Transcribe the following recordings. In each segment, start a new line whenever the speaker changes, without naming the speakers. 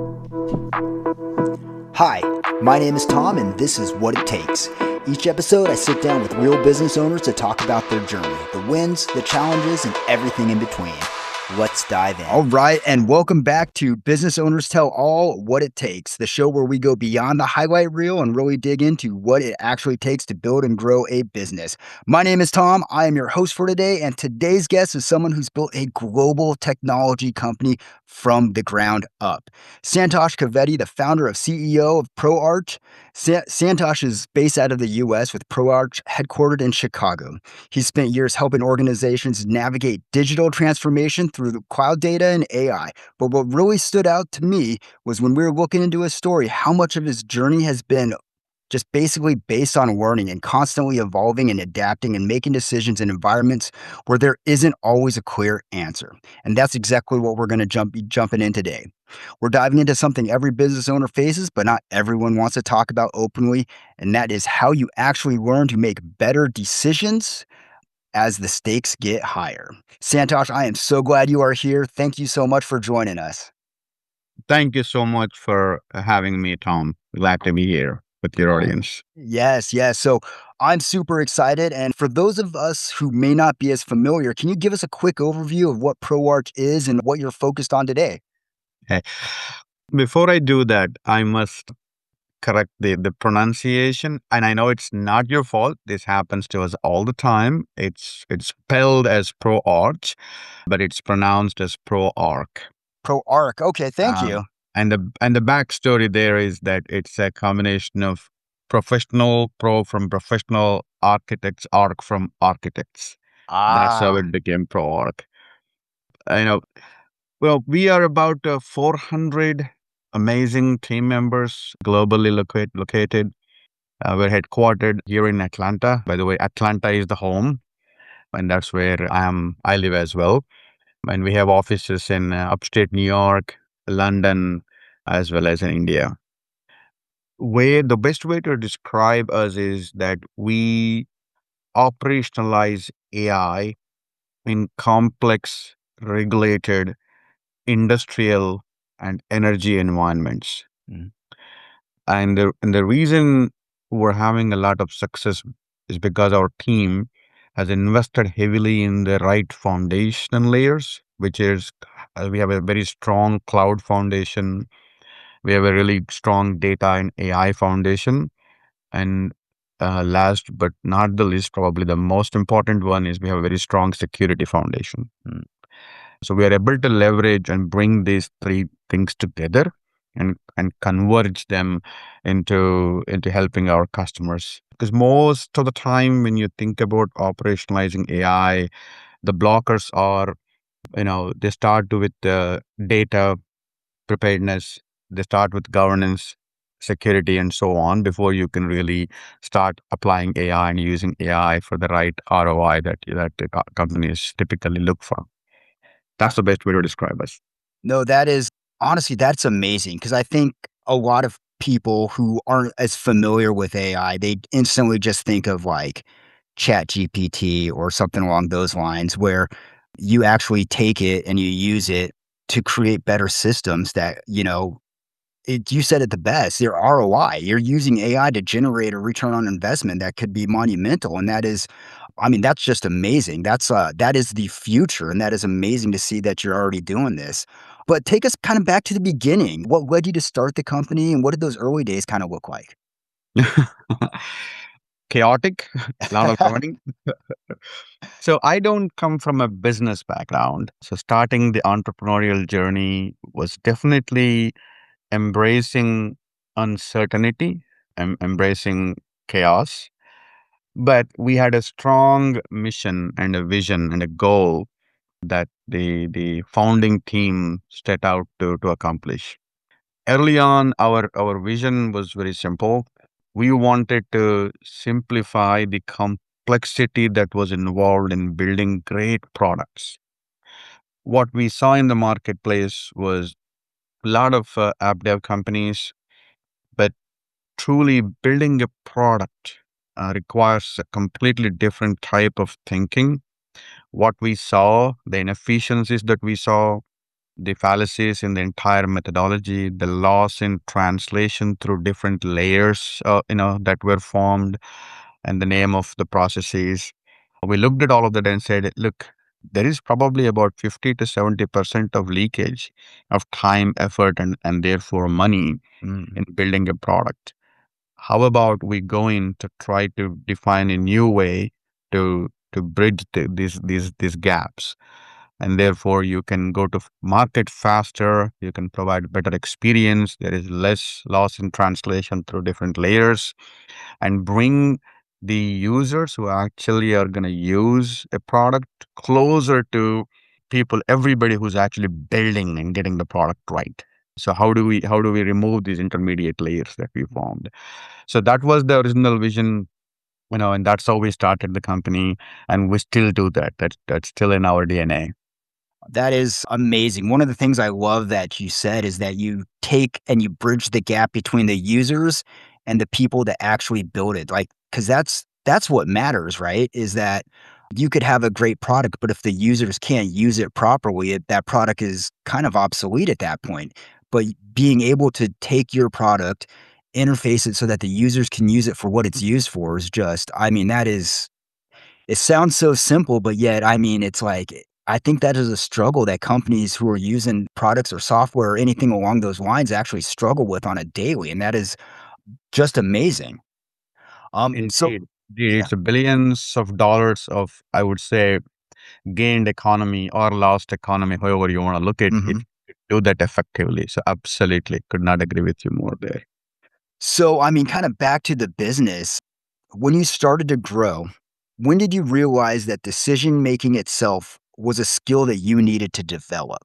Hi, my name is Tom, and this is What It Takes. Each episode, I sit down with real business owners to talk about their journey, the wins, the challenges, and everything in between. Let's dive in. All right, and welcome back to Business Owners Tell All What It Takes, the show where we go beyond the highlight reel and really dig into what it actually takes to build and grow a business. My name is Tom. I am your host for today, and today's guest is someone who's built a global technology company from the ground up. Santosh Kavedi, the founder of CEO of ProArch. Santosh is based out of the U.S. with ProArch headquartered in Chicago. He's spent years helping organizations navigate digital transformation through the cloud data and AI. But what really stood out to me was when we were looking into his story, how much of his journey has been just basically based on learning and constantly evolving and adapting and making decisions in environments where there isn't always a clear answer. And that's exactly what we're going to be jumping in today. We're diving into something every business owner faces, but not everyone wants to talk about openly, and that is how you actually learn to make better decisions as the stakes get higher. Santosh, I am so glad you are here. Thank you so much for joining us.
Thank you so much for having me, Tom. Glad to be here with your audience.
Yes. So I'm super excited. And for those of us who may not be as familiar, can you give us a quick overview of what ProArch is and what you're focused on today?
Okay. Before I do that, I must correct the pronunciation. And I know it's not your fault. This happens to us all the time. It's spelled as ProArch, but it's pronounced as ProArch.
ProArch. Okay, thank you.
And the backstory there is that it's a combination of from professional architects, arc from architects. That's how it became ProArch. I know. Well, we are about 400 amazing team members globally located. We're headquartered here in Atlanta. By the way, Atlanta is the home, and that's where I live as well. And we have offices in upstate New York, London, as well as in India. The best way to describe us is that we operationalize AI in complex, regulated, industrial, and energy environments.
Mhm.
And the reason we're having a lot of success is because our team has invested heavily in the right foundation layers, which is we have a very strong cloud foundation. We have a really strong data and AI foundation. And last but not the least, probably the most important one is we have a very strong security foundation. So we are able to leverage and bring these three things together and converge them into helping our customers. Because most of the time when you think about operationalizing AI, the blockers are, they start with the data preparedness, they start with governance, security, and so on before you can really start applying AI and using AI for the right ROI that the companies typically look for. That's the best way to describe us.
No, that is honestly, that's amazing because I think a lot of people who aren't as familiar with AI, they instantly just think of like Chat GPT or something along those lines where you actually take it and you use it to create better systems that, you said it the best, your ROI. You're using AI to generate a return on investment that could be monumental. And that is, I mean, that's just amazing. That is the future. And that is amazing to see that you're already doing this. But take us kind of back to the beginning. What led you to start the company and what did those early days kind of look like?
Chaotic, a lot of learning. So I don't come from a business background. So starting the entrepreneurial journey was definitely embracing uncertainty and embracing chaos. But we had a strong mission and a vision and a goal that the founding team set out to accomplish. Early on, our vision was very simple. We wanted to simplify the complexity that was involved in building great products. What we saw in the marketplace was a lot of app dev companies, but truly building a product requires a completely different type of thinking. What we saw, the inefficiencies that we saw, the fallacies in the entire methodology, the loss in translation through different layers, that were formed, and the name of the processes. We looked at all of that and said, look, there is probably about 50 to 70% of leakage of time, effort, and therefore money
Mm.
in building a product. How about we go in to try to define a new way to bridge these gaps, and therefore you can go to market faster, you can provide better experience, there is less loss in translation through different layers, and bring the users who actually are going to use a product closer to people, everybody who's actually building and getting the product right. So how do we remove these intermediate layers that we formed? So that was the original vision, and that's how we started the company, and we still do that. That's still in our DNA.
That is amazing. One of the things I love that you said is that you take and you bridge the gap between the users and the people that actually build it. Like, because that's what matters, right? Is that you could have a great product, but if the users can't use it properly, that product is kind of obsolete at that point. But being able to take your product, interface it so that the users can use it for what it's used for is just, I mean, that is it sounds so simple, but yet, I mean, it's like, I think that is a struggle that companies who are using products or software or anything along those lines actually struggle with on a daily, and that is just amazing. So
Indeed. Indeed,
yeah.
it's a billions of dollars of, I would say, gained economy or lost economy, however you want to look at, if
Mhm.
you do that effectively. So absolutely could not agree with you more there.
So, I mean, kind of back to the business, when you started to grow, when did you realize that decision making itself was a skill that you needed to develop?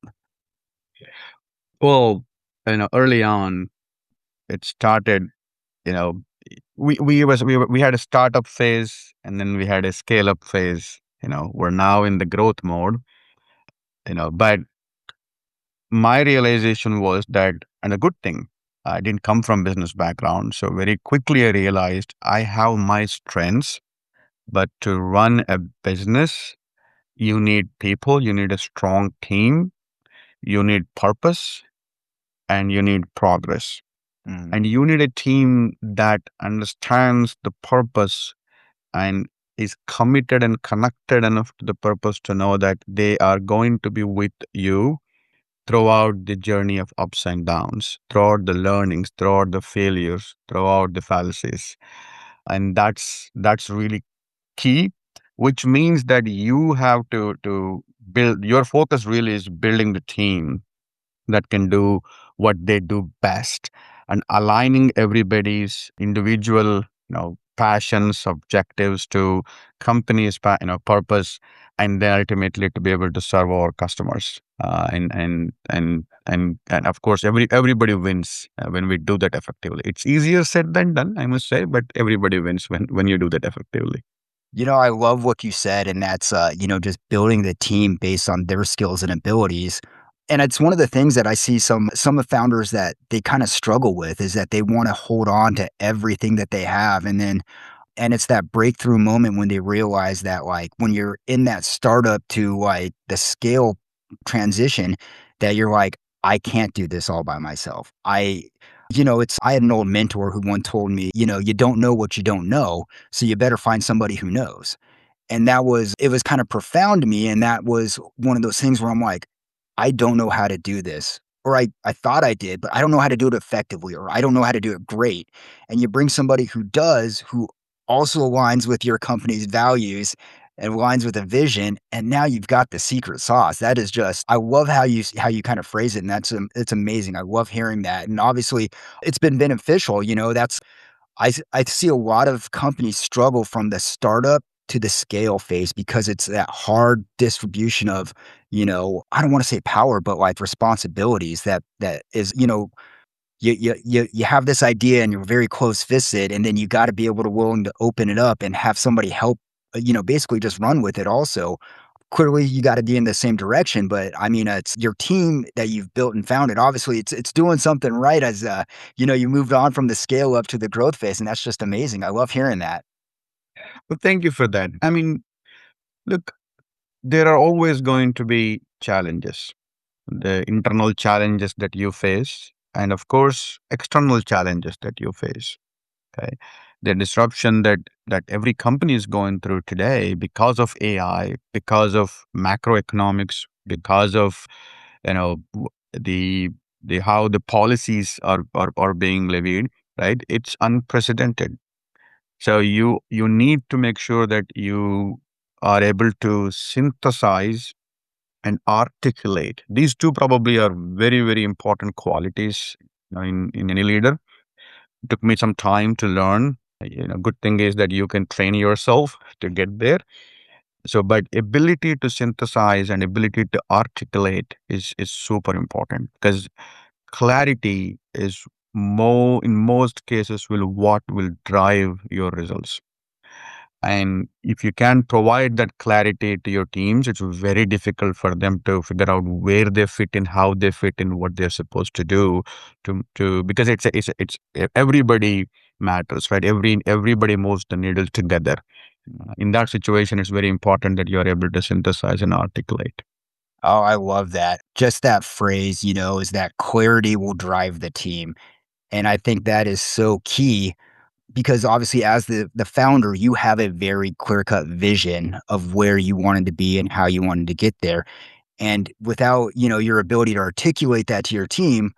Well, early on, it started, you know, we had a startup phase, and then we had a scale up phase. We're now in the growth mode, but my realization was that, and a good thing, I didn't come from business background. So very quickly I realized I have my strengths, but to run a business, you need people, you need a strong team, you need purpose, and you need progress.
Mm,
And you need a team that understands the purpose and is committed and connected enough to the purpose to know that they are going to be with you throughout the journey of ups and downs, throughout the learnings, throughout the failures, throughout the fallacies. And that's really key, which means that you have to build, your focus really is building the team that can do what they do best, and aligning everybody's individual passions, objectives to company's purpose, and then ultimately to be able to serve our customers, and of course everybody wins when we do that effectively. It's easier said than done, I must say, but everybody wins when you do that effectively.
I love what you said, and that's, just building the team based on their skills and abilities. And it's one of the things that I see some of founders that they kind of struggle with is that they want to hold on to everything that they have, and it's that breakthrough moment when they realize that, like, when you're in that startup to, like, the scale transition, that you're like, "I can't do this all by myself." I had an old mentor who once told me, "You don't know what you don't know, so you better find somebody who knows." And it was kind of profound to me, and that was one of those things where I'm like, "I don't know how to do this." Or I thought I did, but I don't know how to do it effectively, or I don't know how to do it great. And you bring somebody who does, who also aligns with your company's values and aligns with a vision, and now you've got the secret sauce. That is just I love how you kind of phrase it, and it's amazing. I love hearing that. And obviously, it's been beneficial, that's I see a lot of companies struggle from the startup to the scale phase because it's that hard distribution of, I don't wanna say power, but, like, responsibilities that is, you have this idea and you're very close-fisted, and then you gotta be able to willing to open it up and have somebody help, basically just run with it also. Clearly, you gotta be in the same direction, but, I mean, it's your team that you've built and founded, obviously, it's doing something right as, you moved on from the scale up to the growth phase, and that's just amazing. I love hearing that.
Well, thank you for that. I mean, look, there are always going to be challenges. the internal challenges that you face, and of course, external challenges that you face. Okay, the disruption that every company is going through today because of AI, because of macroeconomics, because of the how the policies are being levied. Right, it's unprecedented. So you need to make sure that you are able to synthesize and articulate. These two probably are very important qualities in any leader. It took me some time to learn. Good thing is that you can train yourself to get there. So, but ability to synthesize and ability to articulate is super important, because clarity is more in most cases will what will drive your results. And if you can provide that clarity to your teams, it's very difficult for them to figure out where they fit in, how they fit in, what they're supposed to do. To because everybody matters, right? Everybody moves the needle together. In that situation, it's very important that you are able to synthesize and articulate.
Oh, I love that. Just that phrase, is that clarity will drive the team. And I think that is so key because obviously as the founder, you have a very clear-cut vision of where you wanted to be and how you wanted to get there. And without, your ability to articulate that to your team,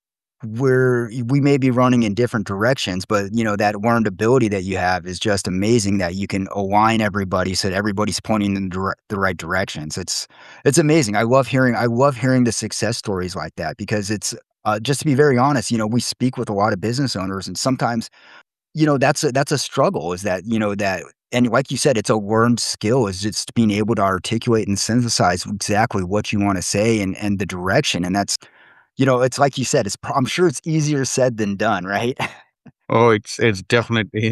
we may be running in different directions, but that learned ability that you have is just amazing that you can align everybody so that everybody's pointing in the right directions. It's amazing. I love hearing the success stories like that because it's just to be very honest, we speak with a lot of business owners and sometimes that's a struggle is that, that and like you said, it's a learned skill is just being able to articulate and synthesize exactly what you want to say and the direction. And that's, it's like you said, I'm sure it's easier said than done, right?
Oh, it's definitely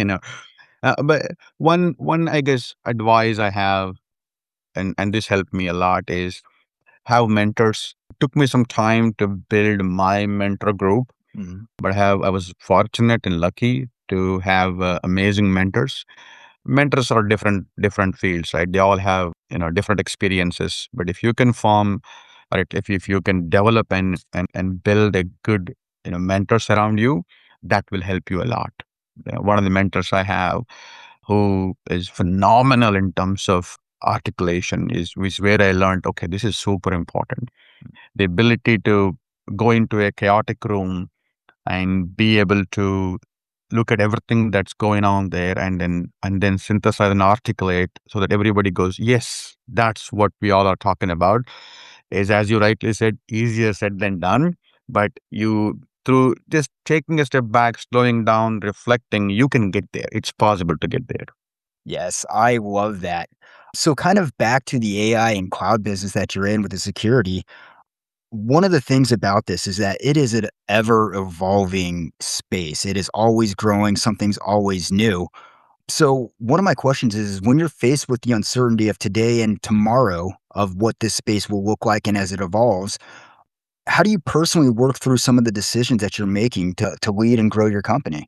but one I guess advice I have, and this helped me a lot, is have mentors. It took me some time to build my mentor group,
Mhm.
but I was fortunate and lucky to have amazing mentors. Mentors are different fields, right? They all have different experiences. But if you can form, or if you can develop and build a good mentors around you, that will help you a lot. One of the mentors I have who is phenomenal in terms of articulation is where I learned, okay, this is super important. The ability to go into a chaotic room and be able to look at everything that's going on there and then synthesize and articulate so that everybody goes, yes, that's what we all are talking about, is, as you rightly said, easier said than done. But you, through just taking a step back, slowing down, reflecting, you can get there. It's possible to get there.
Yes, I love that. So kind of back to the AI and cloud business that you're in with the security. One of the things about this is that it is an ever evolving space. It is always growing, something's always new. So, one of my questions is when you're faced with the uncertainty of today and tomorrow of what this space will look like and as it evolves, how do you personally work through some of the decisions that you're making to lead and grow your company?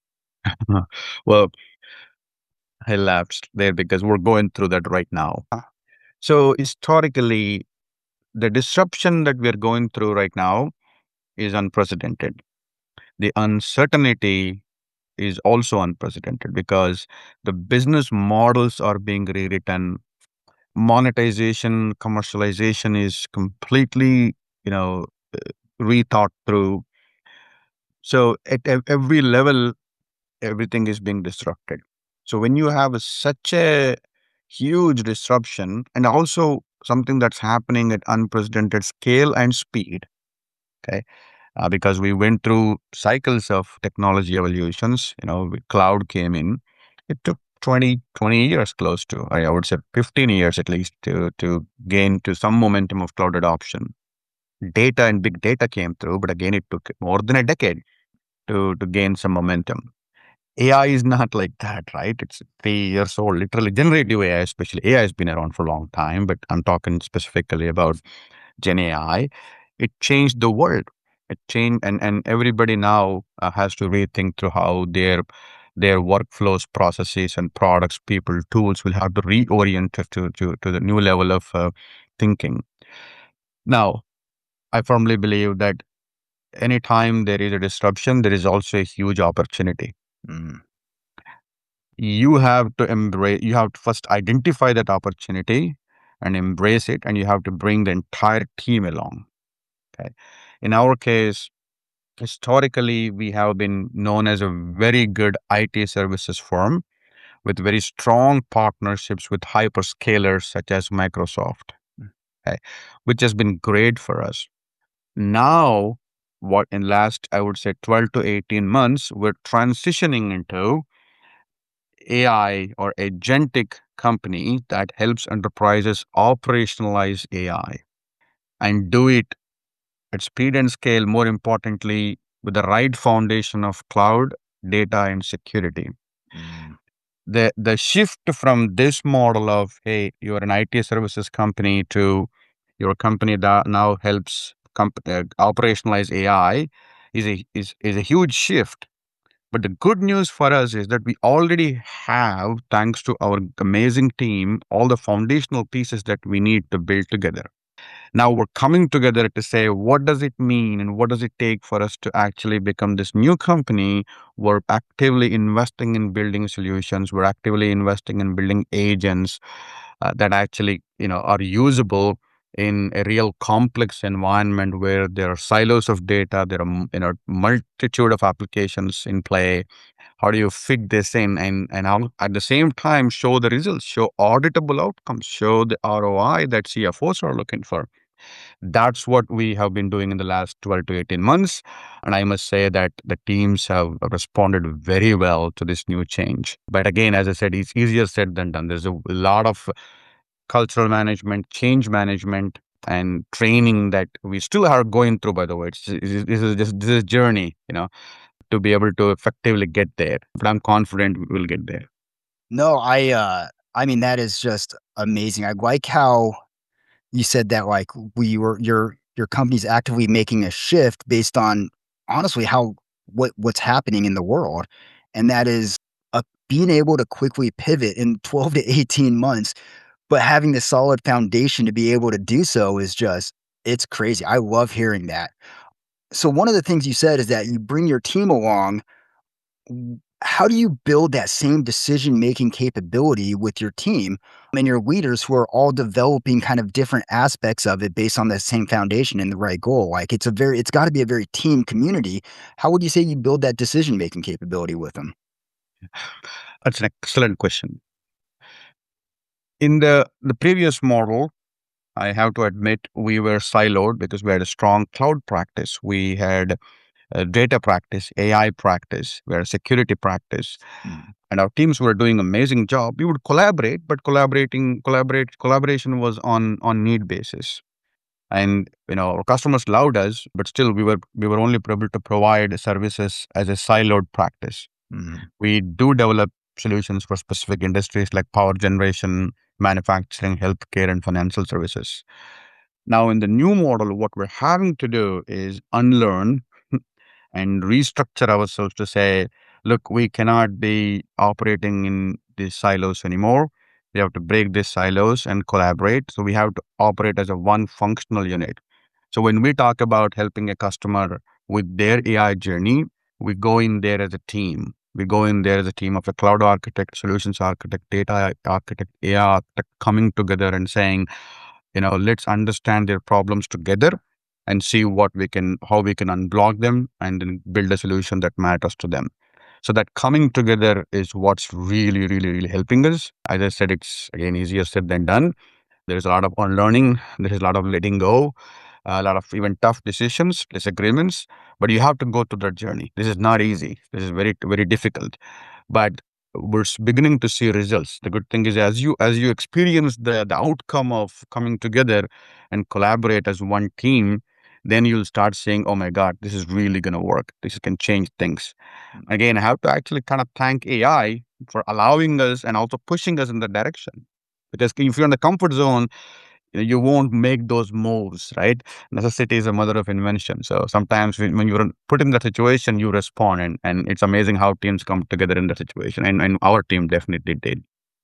Well, I lapsed there because we're going through that right now.
Uh,
So historically, the disruption that we're going through right now is unprecedented. The uncertainty is also unprecedented because the business models are being rewritten. Monetization, commercialization is completely, you know, rethought through. So at every level, everything is being disrupted. So when you have such a huge disruption and also something that's happening at unprecedented scale and speed, okay, because we went through cycles of technology evolutions. Cloud came in. It took 20 years, close to, I would say 15 years at least, to gain to some momentum of cloud adoption. Data and big data came through, but again, it took more than a decade to gain some momentum. AI is not like that, right? It's 3 years old, literally. Generative AI, especially AI, has been around for a long time, but I'm talking specifically about Gen AI. It changed the world. It changed, and everybody now has to rethink through how their workflows, processes, and products, people, tools will have to reorient to the new level of thinking. Now, I firmly believe that anytime there is a disruption, there is also a huge opportunity.
Mm,
You have to embrace, you have to first identify that opportunity and embrace it, and you have to bring the entire team along. Okay. In our case, historically, we have been known as a very good IT services firm with very strong partnerships with hyperscalers such as Microsoft, okay, which has been great for us. Now, what in last, I would say 12 to 18 months, we're transitioning into AI or agentic company that helps enterprises operationalize AI and do it at speed and scale, more importantly, with the right foundation of cloud, data, and security.
mm,
The shift from this model of, hey, you're an IT services company to your company that now helps operationalize AI is a huge shift. But the good news for us is that we already have, thanks to our amazing team, all the foundational pieces that we need to build together. Now we're coming together to say, what does it mean and what does it take for us to actually become this new company? We're actively investing in building solutions. We're actively investing in building agents that actually, are usable in a real complex environment where there are silos of data, there are, multitude of applications in play. How do you fit this in and how, at the same time, show the results, show auditable outcomes, show the ROI that CFOs are looking for? That's what we have been doing in the last 12 to 18 months. And I must say that the teams have responded very well to this new change. But again, as I said, it's easier said than done. There's a lot of cultural management, change management, and training that we still are going through, by the way. This is just this is journey, to be able to effectively get there. But I'm confident we'll get there.
no, I mean, that is just amazing. I like how you said that, like, your company's actively making a shift based on, honestly, how what's happening in the world, and that is, being able to quickly pivot in 12 to 18 months, but having the solid foundation to be able to do so is just, it's crazy. I love hearing that. So one of the things you said is that you bring your team along. How do you build that same decision-making capability with your team and your leaders who are all developing kind of different aspects of it based on the same foundation and the right goal? Like, it's gotta be a very team community. How would you say you build that decision-making capability with them?
That's an excellent question. In the previous model, I have to admit we were siloed because we had a strong cloud practice. We had a data practice, AI practice, we had a security practice,
Mm,
and our teams were doing amazing job. We would collaborate, but collaboration was on need basis. And our customers loved us, but still we were only able to provide services as a siloed practice.
mhm,
We do develop solutions for specific industries like power generation, manufacturing, healthcare, and financial services. Now, in the new model, what we're having to do is unlearn and restructure ourselves to say, look, we cannot be operating in these silos anymore. We have to break these silos and collaborate. So we have to operate as a one functional unit. So when we talk about helping a customer with their AI journey, we go in there as a team. We go in there as a team of a cloud architect, solutions architect, data architect, AI architect coming together and saying, let's understand their problems together and see how we can unblock them and then build a solution that matters to them. So that coming together is what's really, really, really helping us. As I said, it's again easier said than done. There's a lot of unlearning. There is a lot of letting go, a lot of even tough decisions, disagreements, but you have to go through that journey. This is not easy. This is very, very difficult, but we're beginning to see results. The good thing is as you experience the outcome of coming together and collaborate as one team, then you'll start saying, oh my God, this is really going to work. This can change things. Again, I have to actually kind of thank AI for allowing us and also pushing us in that direction. Because if you're in the comfort zone, you won't make those moves, right? Necessity is a mother of invention. So sometimes when you're put in that situation, you respond, and it's amazing how teams come together in that situation. And our team definitely did.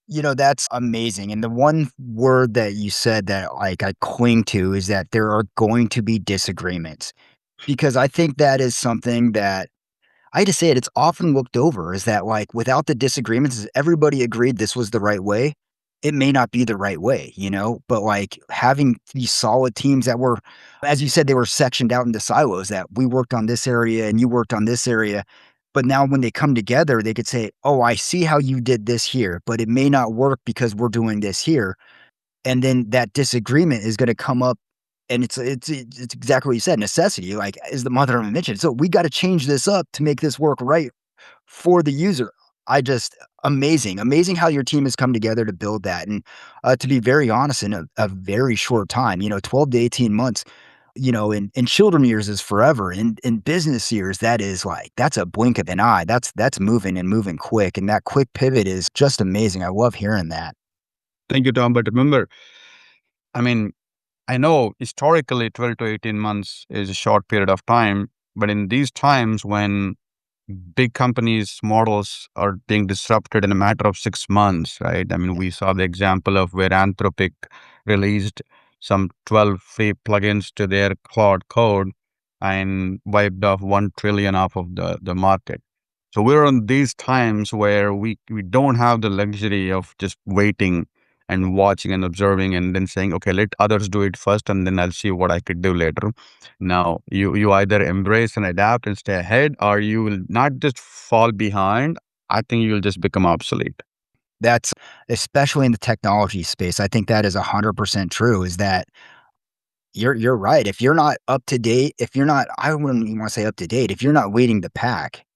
That's amazing. And the one word that you said that like I cling to is that there are going to be disagreements because I think that is something that I hate to say it, it's often looked over is that like without the disagreements, if everybody agreed this was the right way, it may not be the right way, But like having these solid teams that were, as you said, they were sectioned out into silos that we worked on this area and you worked on this area. But now when they come together, they could say, oh, I see how you did this here, but it may not work because we're doing this here. And then that disagreement is gonna come up, and it's exactly what you said, necessity, like, is the mother of invention. So we gotta change this up to make this work right for the user. I just amazing how your team has come together to build that, and, to be very honest, in a very short time, 12 to 18 months, in children years is forever. In business years, that is like that's a blink of an eye. That's moving and moving quick, and that quick pivot is just amazing. I love hearing that.
Thank you, Tom. But remember, I mean, I know historically 12 to 18 months is a short period of time, but in these times when big companies' models are being disrupted in a matter of 6 months, right? I mean, we saw the example of where Anthropic released some 12 free plugins to their Claude code and wiped off 1 trillion off of the market. So we're in these times where we don't have the luxury of just waiting and watching and observing and then saying, okay, let others do it first and then I'll see what I could do later. Now, you either embrace and adapt and stay ahead, or you will not just fall behind. I think you'll just become obsolete.
That's especially in the technology space. I think that is 100% true, is that you're right. If you're not up to date, if you're not I wouldn't even wanna say up to date, if you're not leading the pack,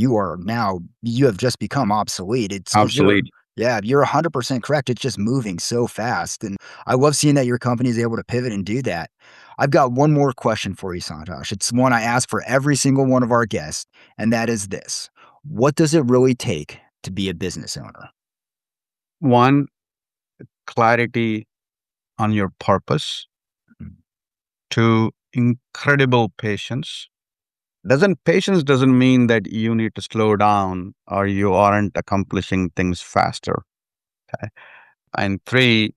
you have just become obsolete. It's because
Obsolete.
you're 100% correct. It's just moving so fast, and I love seeing that your company is able to pivot and do that. I've got one more question for you, Santosh. It's one I ask for every single one of our guests, and that is this: what does it really take to be a business owner?
One, clarity on your purpose.
Mm.
Two, incredible patience. Patience doesn't mean that you need to slow down or you aren't accomplishing things faster. Okay. And three,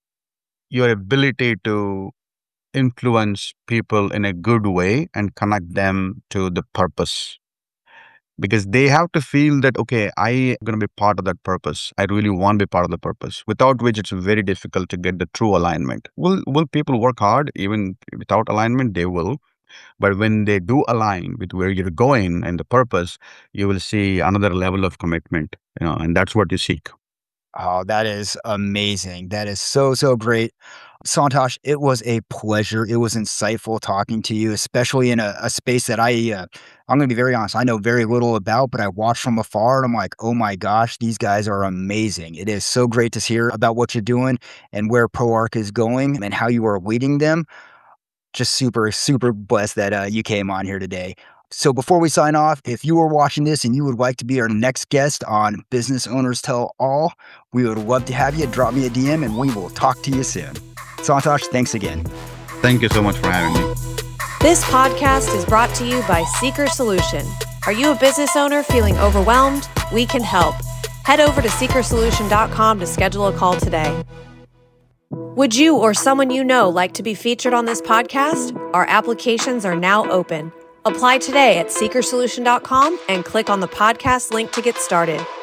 your ability to influence people in a good way and connect them to the purpose, because they have to feel that, okay, I am going to be part of that purpose. I really want to be part of the purpose, without which it's very difficult to get the true alignment. Will people work hard even without alignment? They will. But when they do align with where you're going and the purpose, you will see another level of commitment, and that's what you seek.
Oh, that is amazing. That is so, so great. Santosh, it was a pleasure. It was insightful talking to you, especially in a space that I'm going to be very honest, I know very little about, but I watch from afar and I'm like, oh my gosh, these guys are amazing. It is so great to hear about what you're doing and where ProArc is going and how you are leading them. Just super, super blessed that you came on here today. So before we sign off, if you are watching this and you would like to be our next guest on Business Owners Tell All, we would love to have you. Drop me a DM and we will talk to you soon. Santosh, thanks again.
Thank you so much for having me.
This podcast is brought to you by Seeker Solution. Are you a business owner feeling overwhelmed? We can help. Head over to seekersolution.com to schedule a call today. Would you or someone you know like to be featured on this podcast? Our applications are now open. Apply today at seekersolution.com and click on the podcast link to get started.